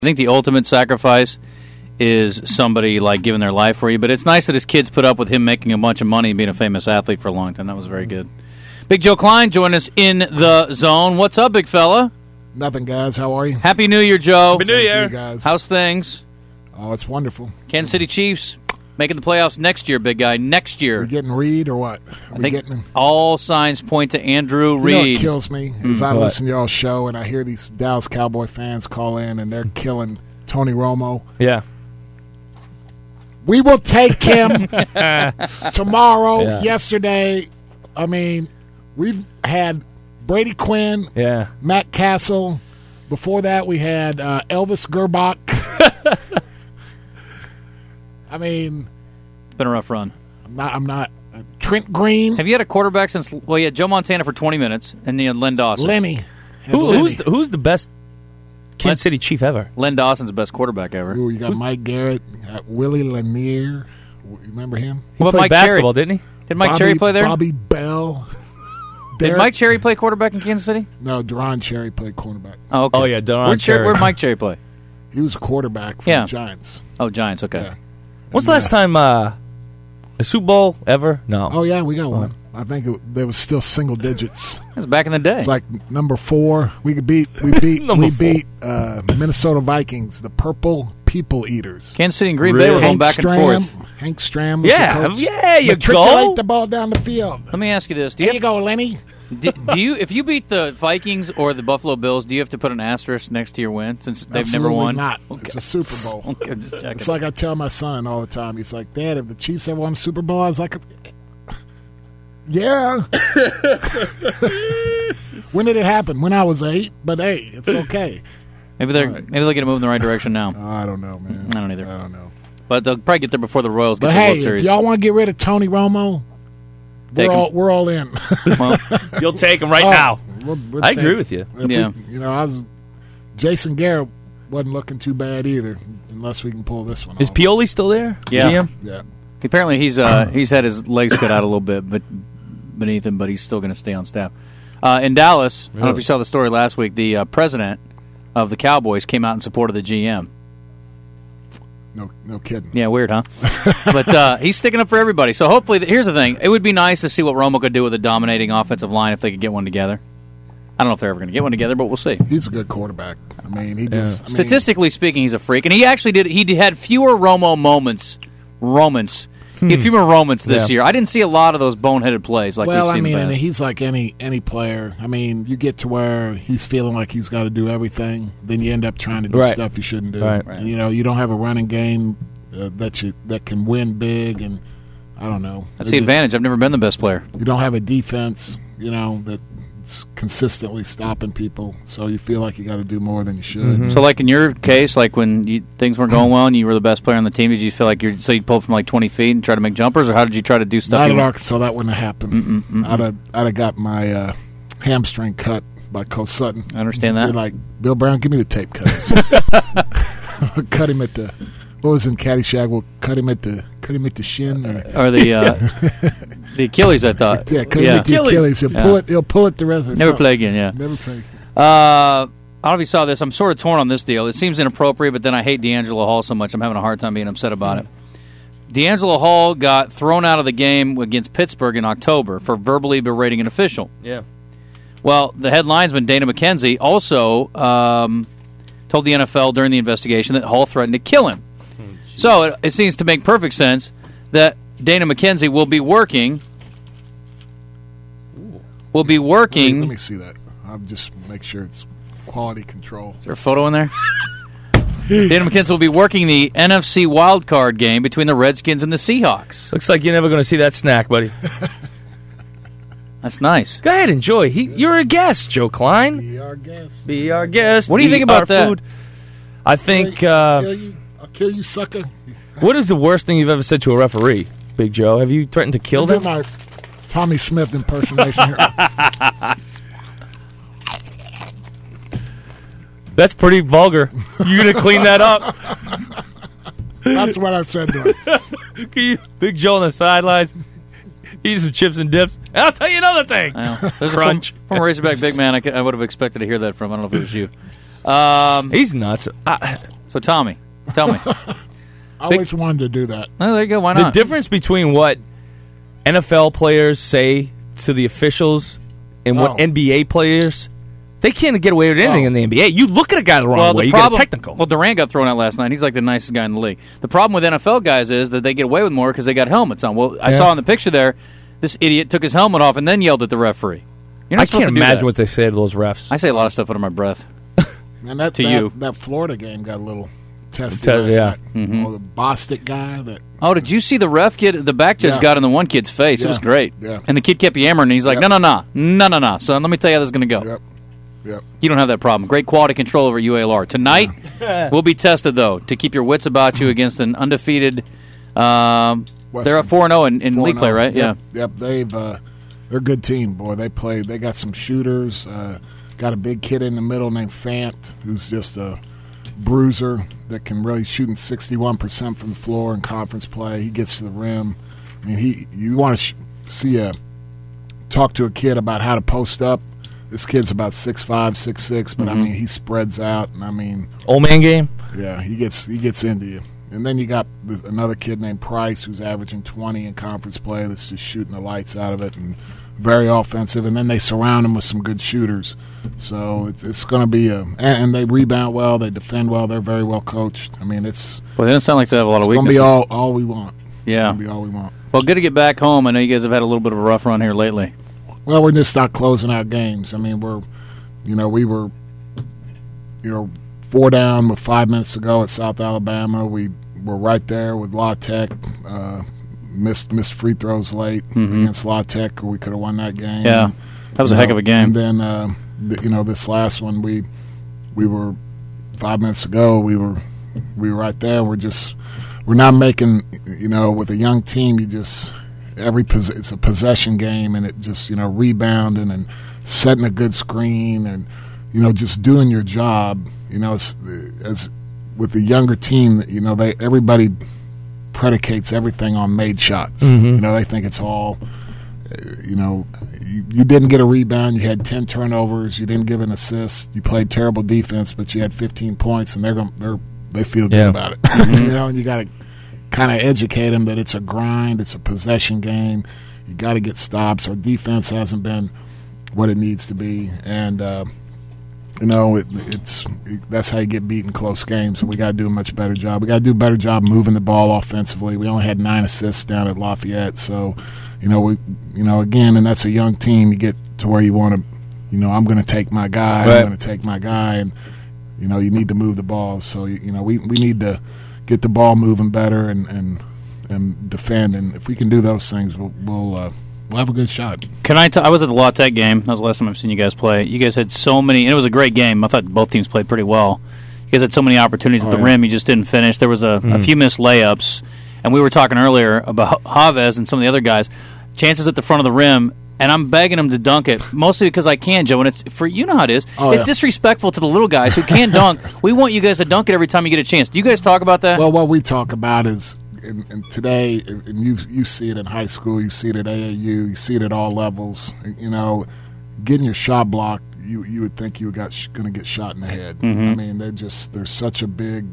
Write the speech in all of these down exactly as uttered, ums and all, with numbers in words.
I think the ultimate sacrifice is somebody like giving their life for you, but it's nice that his kids put up with him making a bunch of money and being a famous athlete for a long time. That was very good. Big Joe Klein joined us in the zone. What's up, big fella? Nothing, guys. How are you? Happy New Year, Joe. Happy New Year, guys. How's things? Oh, it's wonderful. Kansas City Chiefs making the playoffs next year, big guy. Next year. Are we getting Reed or what? Are I we think getting him? all signs point to Andrew You know Reed. what kills me is Mm, I what? listen to y'all's show and I hear these Dallas Cowboy fans call in and they're killing Tony Romo. Yeah. We will take him tomorrow, Yeah. yesterday. I mean, we've had Brady Quinn, Yeah. Matt Castle. Before that, we had uh, Elvis Gerbach. I mean, It's been a rough run. I'm not. I'm not. Uh, Trent Green, Have you had a quarterback since, well, you had Joe Montana for twenty minutes, and then you had Len Dawson. Lenny. Has Who, Lenny. who's the, who's the best Kansas City Chief ever? Len Dawson's the best quarterback ever. Ooh, you got Mike Garrett, you got Willie Lanier. You remember him? He What about played Mike basketball, Cherry? didn't he? Did Mike Bobby, Cherry play there? Bobby Bell. Did Derek- Mike Cherry play quarterback in Kansas City? No, Duron Cherry played cornerback. Oh, okay. Oh, yeah, Duron Where'd Cherry- Cherry. Where'd Mike Cherry play? He was a quarterback for Yeah. the Giants. Oh, Giants, okay. Yeah. When's the last time uh, a Super Bowl ever? No. Oh, yeah, we got one. I think it, there was still single digits. That was back in the day. It's like number four. We could beat. We beat. Number we four. beat uh, Minnesota Vikings, the Purple People Eaters. Kansas City and Green Bay were going Hank back and Stram, forth. Hank Stram. Was Yeah, the coach. yeah, you Matriculate go. the ball down the field. Let me ask you this: Do There you, you go, Lenny. do, do you, if you beat the Vikings or the Buffalo Bills, do you have to put an asterisk next to your win since they've Absolutely never won? not. It's a Super Bowl. Okay, I'm just checking. It's like I tell my son all the time. He's like, Dad, if the Chiefs ever won a Super Bowl, I was like, yeah. When did it happen? When I was eight. But hey, it's okay. maybe they're all right. maybe they'll get a move in the right direction now. I don't know, man. I don't either. I don't know. But they'll probably get there before the Royals get But the hey, World if Series. y'all want to get rid of Tony Romo, Take we're him. all, we're all in. Well, You'll take him right Oh, now. we'll- we'll I take agree it. with you. If we- Yeah. you know, I was Jason Garrett wasn't looking too bad either, unless we can pull this one Is off. Pioli still there? Yeah. G M? Yeah. apparently he's uh, he's had his legs cut out a little bit, but beneath him, but he's still going to stay on staff. Uh, in Dallas, I don't know if Really? you saw the story last week. The uh, president of the Cowboys came out in support of the G M. No, no kidding. Yeah, weird, huh? But uh, he's sticking up for everybody. So hopefully, here's the thing: it would be nice to see what Romo could do with a dominating offensive line if they could get one together. I don't know if they're ever going to get one together, but we'll see. He's a good quarterback. I mean, he just I mean, Statistically speaking, he's a freak, and he actually did. He had fewer Romo moments, Romans. He had fewer moments this Yeah. year. I didn't see a lot of those boneheaded plays like well, we've I seen mean, in the and past. he's like any any player. I mean, you get to where he's feeling like he's got to do everything, then you end up trying to do Right. stuff you shouldn't do. Right. And, you know, you don't have a running game uh, that you that can win big, and I don't know. That's the advantage. I've never been the best player. You don't have a defense, you know, that's consistently stopping people, so you feel like you got to do more than you should. Mm-hmm. So, like in your case, like when you, things weren't going well and you were the best player on the team, did you feel like you're so you pulled from like twenty feet and try to make jumpers, or how did you try to do stuff? Not you at want- Arkansas, that wouldn't have happened. Mm-mm, mm-mm. I'd have I'd have got my uh, hamstring cut by Coach Sutton. I understand They're that. like, Bill Brown, give me the tape cutters. Cut him at the what was in Caddyshack? We'll cut him at the cut him at the shin or Or the uh, the Achilles, I thought. yeah, cut him at the Achilles. Achilles. He'll Yeah. pull it. He'll pull it the rest of Never play again. Yeah. Never play. Uh, I don't know if you saw this. I'm sort of torn on this deal. It seems inappropriate, but then I hate D'Angelo Hall so much. I'm having a hard time being upset about it. D'Angelo Hall got thrown out of the game against Pittsburgh in October for verbally berating an official. Yeah. Well, the head linesman, Dana McKenzie, also um, told the N F L during the investigation that Hall threatened to kill him. So it, it seems to make perfect sense that Dana McKenzie will be working. Will be Let me, working. let me see that. I'll just make sure it's quality control. Is there a photo in there? Dana McKenzie will be working the N F C wildcard game between the Redskins and the Seahawks. Looks like you're never going to see that snack, buddy. That's nice. Go ahead, enjoy. He, you're a guest, Joe Klein. Be our guest. Be our guest. What do you Eat think about our that? Food. I think. I'll Uh, kill you. I'll kill you, sucker. what is the worst thing you've ever said to a referee, Big Joe? Have you threatened to kill Do them? my Tommy Smith impersonation here. That's pretty vulgar. You gonna clean that up? That's what I said to him. Can you, Big Joe on the sidelines, eat some chips and dips. And I'll tell you another thing. I know. There's Crunch. a former, former Razorback big man. I, c- I would have expected to hear that from. I don't know if it was you. Um, He's nuts. I, so, Tommy, tell me. I always wanted to do that. Oh, there you go. Why the not? difference between what N F L players say to the officials and what Oh. N B A players, they can't get away with anything Oh. in the N B A. You look at a guy the wrong well, way, the you problem, get a technical. Well, Durant got thrown out last night. He's like the nicest guy in the league. The problem with N F L guys is that they get away with more because they got helmets on. Well, I Yeah. saw in the picture there, this idiot took his helmet off and then yelled at the referee. You're not I supposed can't to do imagine that. what they say to those refs. I say a lot of stuff under my breath. Man, that, To that, you. that Florida game got a little testy. Test- last yeah. night. Mm-hmm. Oh, the Bostic guy that Oh, did you see the ref get the back judge Yeah. got in the one kid's face? It was Yeah. great. Yeah. And the kid kept yammering. And he's like, Yep. no, no, no, no, no, no, son. Let me tell you how this is going to go. Yep. Yep. You don't have that problem. Great quality control over U A L R. Tonight, we'll be tested, though, to keep your wits about you against an undefeated. Um, they're at four and zero in, in league play, right? Yep. Yeah. Yep. They've uh, they're a good team, boy. They play. They got some shooters. Uh, got a big kid in the middle named Fant, who's just a bruiser that can really shoot sixty-one percent from the floor in conference play. He gets to the rim. I mean, he. You want to sh- see a talk to a kid about how to post up. This kid's about six five, six six, but Mm-hmm. I mean, he spreads out, and I mean. Old man game? Yeah, he gets he gets into you. And then you got this, another kid named Price who's averaging twenty in conference play that's just shooting the lights out of it and very offensive. And then they surround him with some good shooters. So it's, it's going to be a – and they rebound well. They defend well. They're very well coached. I mean, it's, Well, they don't sound like they have a lot of it's going to weaknesses. be all, all we want. yeah. It's going to be all we want. Well, good to get back home. I know you guys have had a little bit of a rough run here lately. Well, we're just not closing out games. I mean, we're – you know, we were, you know, four down with five minutes to go at South Alabama. We were right there with La Tech. Uh, missed missed free throws late Mhm. against La Tech. We could have won that game. Yeah. That was You a heck know, of a game. And then, uh, th- you know, this last one, we we were five minutes ago. We were we were right there. We're just we're not making. You know, with a young team, you just every pos- it's a possession game, and it just you know rebounding and setting a good screen, and you know just doing your job. You know, as, as with the younger team, you know they everybody predicates everything on made shots. Mhm. You know, they think it's all. You know, you, you didn't get a rebound. You had ten turnovers. You didn't give an assist. You played terrible defense, but you had fifteen points, and they're going they're they feel good Yeah. about it. You know, and you got to kind of educate them that it's a grind. It's a possession game. You got to get stops. Our defense hasn't been what it needs to be, and uh, you know it, it's it, that's how you get beat in close games. And we got to do a much better job. We got to do a better job moving the ball offensively. We only had nine assists down at Lafayette, so. You know, we, you know, again, and that's a young team. You get to where you want to, you know, I'm going to take my guy. Right. I'm going to take my guy, and you know, you need to move the ball. So you know, we, we need to get the ball moving better and and, and defend. And if we can do those things, we'll we'll, uh, we'll have a good shot. Can I? T- I was at the La Tech game. That was the last time I've seen you guys play. You guys had so many, and it was a great game. I thought both teams played pretty well. You guys had so many opportunities at Oh, the yeah. rim. You just didn't finish. There was a, Mm. a few missed layups. And we were talking earlier about Chavez and some of the other guys. Chances at the front of the rim, and I'm begging them to dunk it, mostly because I can, Joe. And it's for you know how it is. Oh, it's yeah. disrespectful to the little guys who can't dunk. We want you guys to dunk it every time you get a chance. Do you guys talk about that? Well, what we talk about is, and, and today, and you you see it in high school, you see it at A A U, you see it at all levels. You know, getting your shot blocked, you you would think you were got sh- going to get shot in the head. Mhm. I mean, they're just there's such a big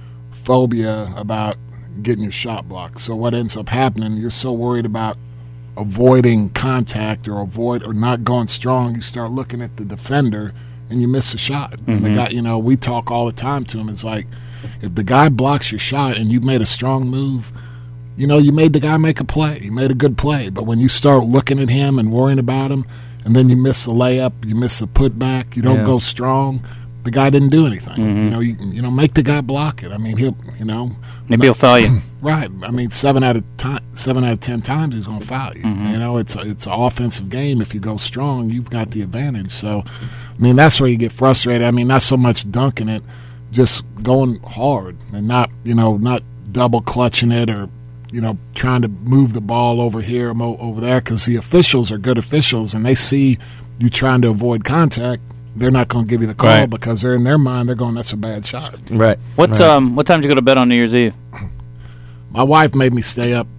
phobia about getting your shot blocked. So what ends up happening? You're so worried about avoiding contact or avoid or not going strong, you start looking at the defender and you miss a shot. And the Mhm. guy, you know, we talk all the time to him. It's like if the guy blocks your shot and you made a strong move, you know, you made the guy make a play. You made a good play. But when you start looking at him and worrying about him, and then you miss the layup, you miss the putback, you don't Yeah. go strong, the guy didn't do anything. Mhm. You know, you, you know, make the guy block it. I mean, he'll, you know, Maybe he'll foul you. right. I mean, seven out of time, seven out of ten times he's going to foul you. Mhm. You know, it's a, it's an offensive game. If you go strong, you've got the advantage. So, I mean, that's where you get frustrated. I mean, not so much dunking it, just going hard and not, you know, not double clutching it or, you know, trying to move the ball over here, mo- over there, because the officials are good officials and they see you trying to avoid contact. They're not going to give you the call Right. because they're in their mind. They're going, "That's a bad shot." Right. What right. um what time did you go to bed on New Year's Eve? My wife made me stay up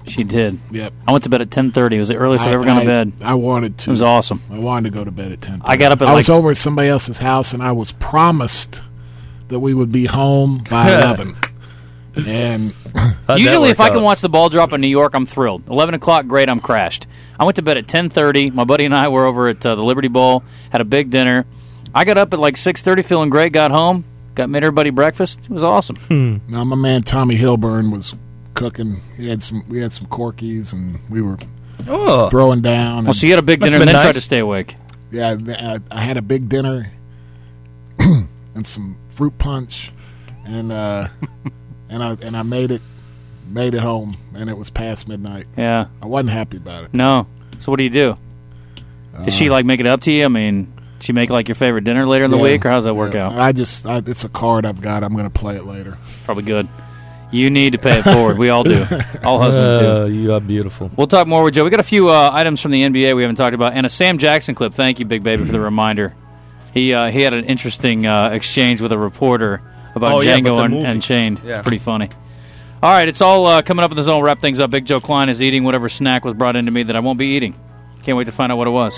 She did. Yep. I went to bed at ten thirty. It was the earliest I've ever gone I, to bed. I wanted to. It was awesome. I wanted to go to bed at ten thirty. I got up at I like, was over at somebody else's house, and I was promised that we would be home by eleven. And usually if I can watch the ball drop in New York, I'm thrilled. eleven o'clock, great, I'm crashed. I went to bed at ten thirty. My buddy and I were over at uh, the Liberty Bowl, had a big dinner. I got up at like six thirty feeling great, got home, got made everybody breakfast. It was awesome. Hmm. Now my man Tommy Hilburn was cooking. He had some. We had some Corkies, and we were Oh. throwing down. Well, so you had a big Must dinner have and been then tried nice. to stay awake. Yeah, I, I had a big dinner and some fruit punch, and uh, and I and I made it made it home, and it was past midnight. Yeah. I wasn't happy about it. No. So what do you do? Did she like make it up to you? I mean, did she make like your favorite dinner later in the Yeah, week, or how's that work yeah. out? I just I, it's a card I've got. I'm going to play it later. Probably good. You need to pay it forward. We all do. All husbands do. Uh, you are beautiful. We'll talk more with Joe. We got a few uh, items from the N B A we haven't talked about, and a Sam Jackson clip. Thank you, Big Baby, for the reminder. He uh, he had an interesting uh, exchange with a reporter about Oh, yeah, Django about the un- movie. Unchained. Yeah. It's pretty funny. All right, it's all uh, coming up in the zone. We'll wrap things up. Big Joe Klein is eating whatever snack was brought into me that I won't be eating. Can't wait to find out what it was.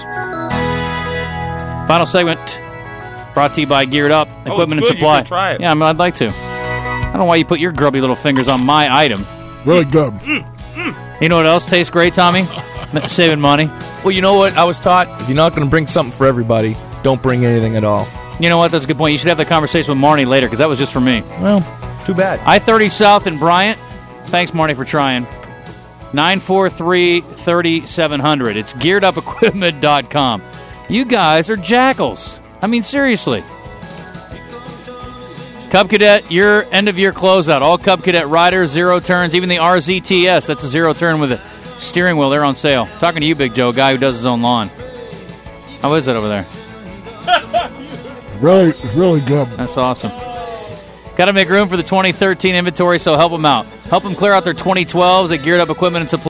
Final segment brought to you by Geared Up Oh, Equipment it's and good. You Supply. should try it. Yeah, I mean, I'd like to. I don't know why you put your grubby little fingers on my item. Really good. You know what else tastes great, Tommy? M- Saving money. Well, you know what I was taught? If you're not going to bring something for everybody, don't bring anything at all. You know what? That's a good point. You should have the conversation with Marnie later, because that was just for me. Well, too bad. I thirty South in Bryant. Thanks, Marnie, for trying. nine four three, three seven zero zero. It's geared up equipment dot com. You guys are jackals. I mean, seriously. Cub Cadet, your end-of-year closeout. All Cub Cadet riders, zero turns, even the R Z T S. That's a zero turn with a steering wheel. They're on sale. Talking to you, Big Joe, a guy who does his own lawn. How is it over there? Really, really good. That's awesome. Got to make room for the twenty thirteen inventory, so help them out. Help them clear out their twenty twelves at Geared Up Equipment and Supply.